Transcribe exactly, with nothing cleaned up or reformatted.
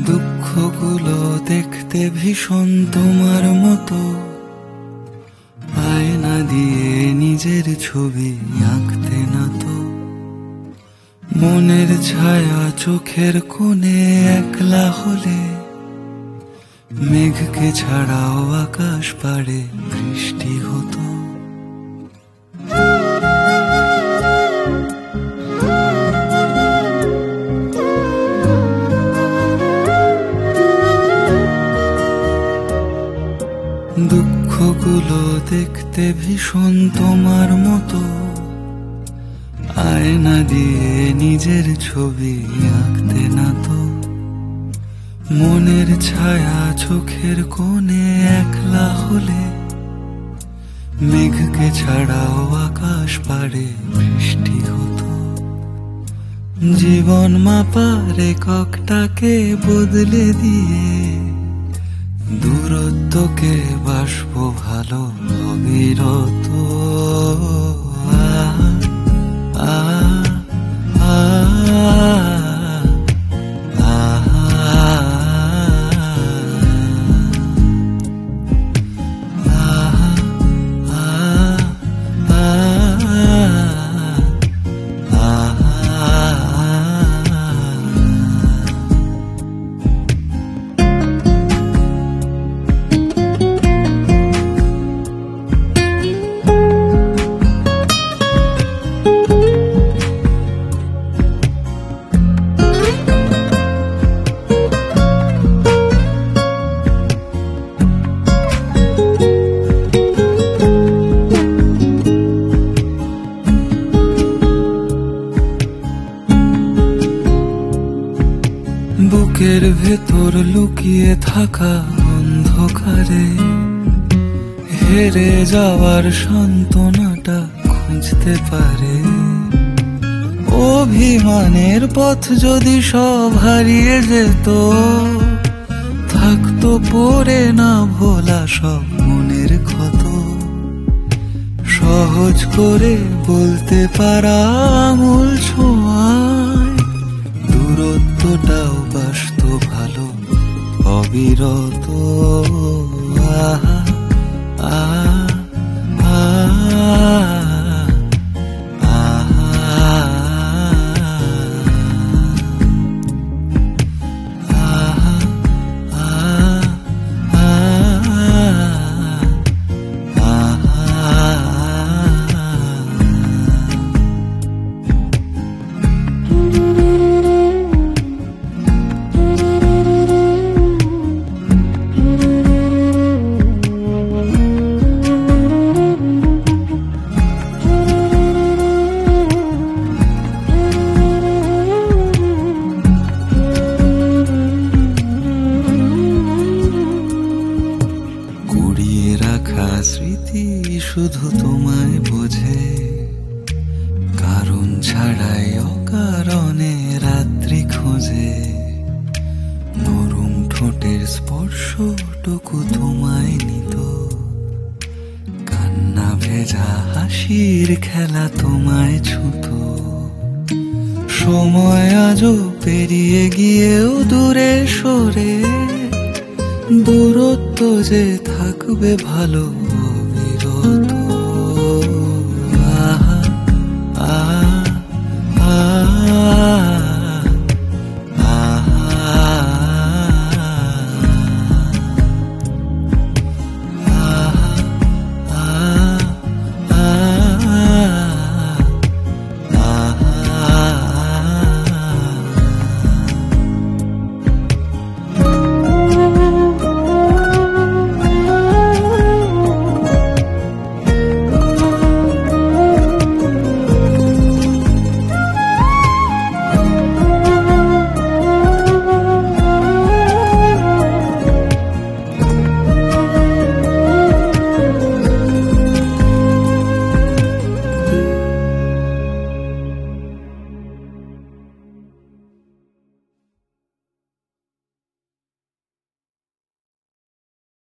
দুঃখগুলো দেখতে ভীষণ তোমার মতো, আয়না দিয়ে নিজের ছবি আঁকতে না তো। মনের ছায়া চোখের কোণে একলা হলে, মেঘকে ছাড়াও আকাশ পাড়ে বৃষ্টি হতো। দুঃখগুলো দেখতে ভীষণ তোমার মতো, আয়না দিয়ে নিজের ছবি আঁকতে না তো। মনের ছায়া চোখের কোণে একলা হলে, মেঘকে ছাড়াও আকাশ পাড়ে বৃষ্টি হতো। জীবন মাপার এককটাকে বদলে দিয়ে, দূরত্বকে বাসবো ভালো অবিরত। আ আ বুকের ভেতর লুকিয়ে থাকা অন্ধকারে, হেরে যাওয়ার সান্ত্বনাটা খুঁজতে পারে। অভিমানের পথ যদি সব হারিয়ে যেত, থাকতো পড়ে না ভোলা সব মনের ক্ষত। সহজ করে বলতে পারা আঙুল ছোঁয়ায়, দূরত্বটাও বাসতো ভালো অবিরত। আহা আহা স্মৃতি শুধু তোমায় বোঝে, কারণ ছাড়াই অকারণে রাত্রি খোঁজে। নরম ঠোঁটের স্পর্শটুকু তোমায় নিত, কান্না ভেজা হাসির খেলা তোমায় ছুঁত। সময় আজও পেরিয়ে গিয়েও দূরে সরে, দূরত্ব যে থাকবে ভালো